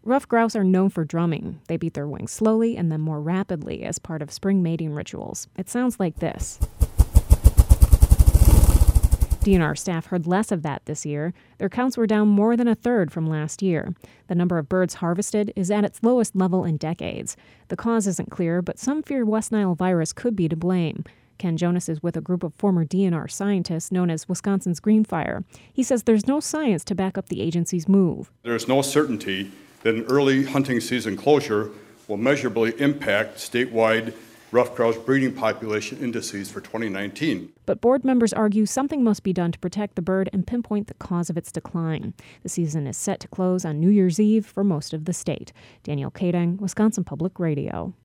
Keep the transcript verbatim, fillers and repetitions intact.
Ruffed grouse are known for drumming. They beat their wings slowly and then more rapidly as part of spring mating rituals. It sounds like this. D N R staff heard less of that this year. Their counts were down more than a third from last year. The number of birds harvested is at its lowest level in decades. The cause isn't clear, but some fear West Nile virus could be to blame. Ken Jonas is with a group of former D N R scientists known as Wisconsin's Green Fire. He says there's no science to back up the agency's move. There's no certainty that an early hunting season closure will measurably impact statewide ruffed grouse breeding population indices for twenty nineteen. But board members argue something must be done to protect the bird and pinpoint the cause of its decline. The season is set to close on New Year's Eve for most of the state. Danielle Kadang, Wisconsin Public Radio.